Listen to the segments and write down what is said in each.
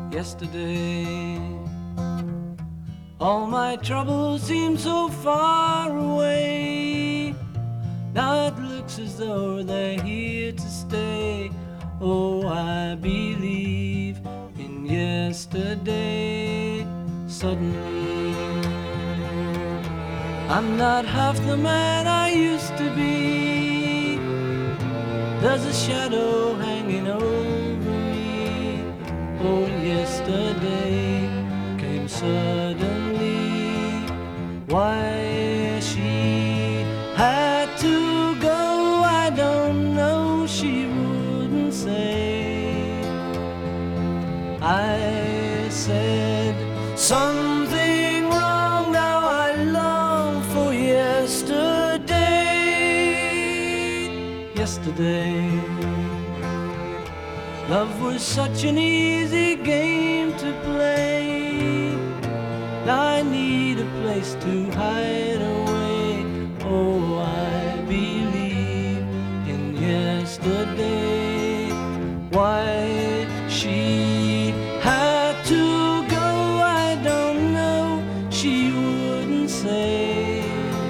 yesterday. All my troubles seem so far away. Now it looks as though they're here to stay. Oh, I believe in yesterday. Suddenly, I'm not half the man I used to be. There's a shadow hanging over me. Oh, yesterday came suddenly. Why she had to go, I don't know, she wouldn't say. I said something wrong, now I long for yesterday. Yesterday, love was such an easy game to play. Now I need a place to hide away. Oh, I believe in yesterday. Why she had to go, I don't know, she wouldn't say.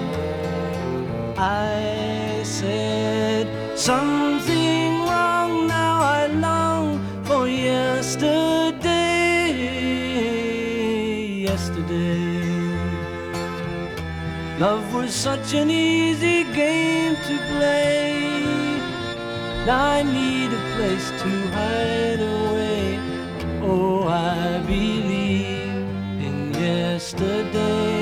I said something wrong, now I long for yesterday. Yesterday, love was such an easy game to play. Now I need a place to hide away. Oh, I believe in yesterday.